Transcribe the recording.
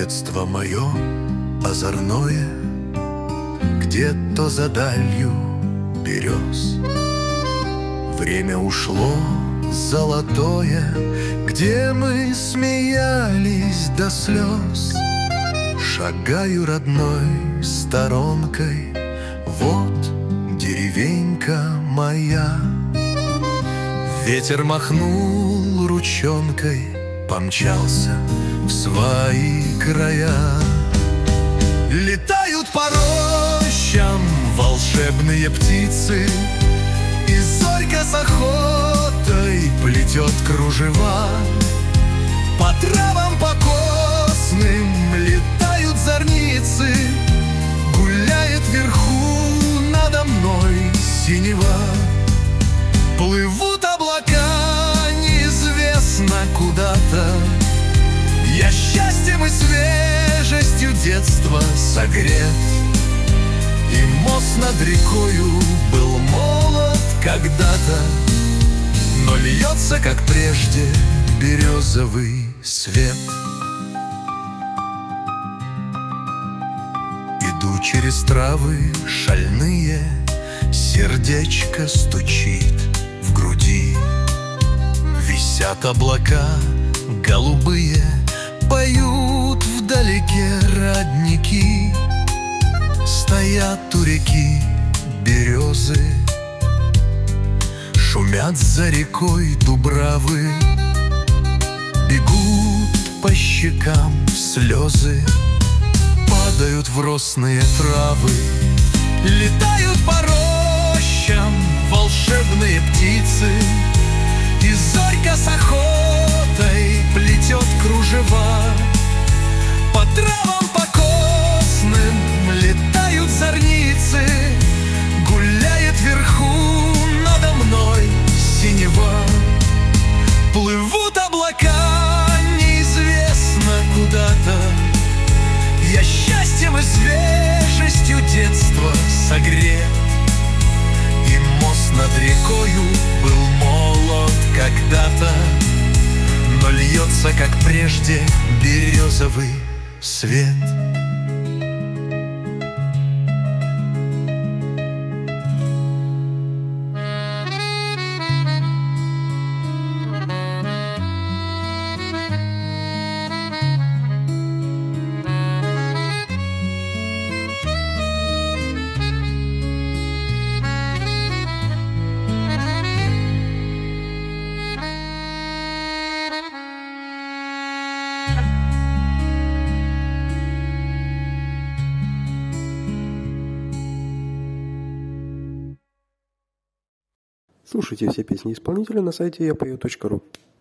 Детство мое озорное где-то за далью берез. Время ушло золотое, где мы смеялись до слез. Шагаю родной сторонкой, вот деревенька моя. Ветер махнул ручонкой, помчался в свои края. Летают по рощам волшебные птицы, и зорька с охотой плетет кружева. По травам покосным летают зорницы, гуляет вверху надо мной синева. Плывут облака неизвестно куда-то, я счастьем и свежестью детства согрет. И мост над рекою был молод когда-то, но льется, как прежде, березовый свет. Иду через травы шальные, сердечко стучит в груди. Висят облака голубые, поют вдалеке родники. Стоят у реки березы, шумят за рекой дубравы. Бегут по щекам слезы, падают в росные травы. Летают по рощам волшебные птицы, и зорька с охотой плетет кружева. По травам покосным летают зорницы, гуляет вверху надо мной синева. Плывут облака неизвестно куда-то, я счастьем и свежестью детства согрет. И мост над рекою был молод когда-то, но льется, как прежде, березовый свет. Слушайте все песни исполнителя на сайте yapою.ru.